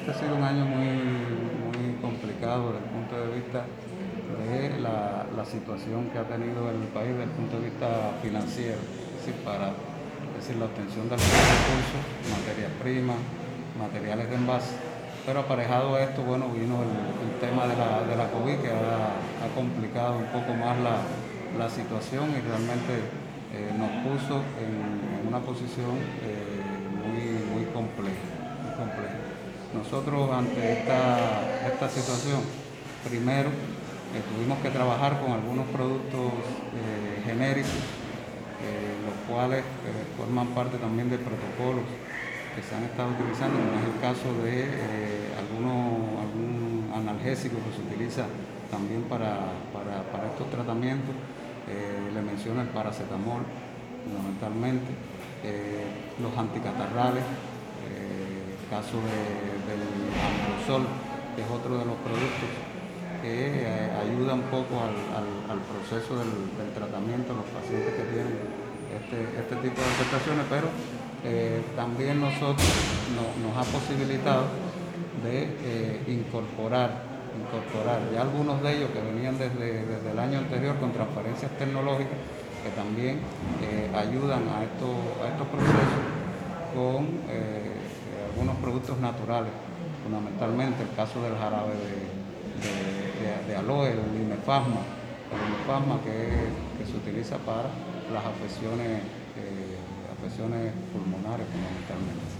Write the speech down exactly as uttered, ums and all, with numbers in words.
este ha sido un año muy, muy complicado desde el punto de vista de la, la situación que ha tenido el país desde el punto de vista financiero, es decir, para es decir, la obtención de los recursos, materias primas, materiales de envase. Pero aparejado a esto, bueno, vino el, el tema de la, de la COVID que ha, ha complicado un poco más la, la situación y realmente eh, nos puso en, en una posición eh, muy, muy compleja, muy compleja. Nosotros ante esta, esta situación, primero eh, tuvimos que trabajar con algunos productos eh, genéricos, eh, los cuales eh, forman parte también de protocolos que se han estado utilizando, como es el caso de eh, algunos, algún analgésico que se utiliza también para, para, para estos tratamientos. Eh, le menciono el paracetamol, fundamentalmente, eh, los anticatarrales, eh, el caso de, del Ambrosol, que es otro de los productos que eh, ayuda un poco al, al, al proceso del, del tratamiento de los pacientes que tienen este, este tipo de afectaciones, pero eh, también nosotros no, nos ha posibilitado de eh, incorporar, incorporar ya algunos de ellos que venían desde, desde el año anterior con transferencias tecnológicas que también eh, ayudan a estos, a estos procesos con eh, algunos productos naturales, fundamentalmente el caso del jarabe de, de, de, de aloe, el limefasma, el limefasma que, que se utiliza para las afecciones, eh, afecciones pulmonares fundamentalmente.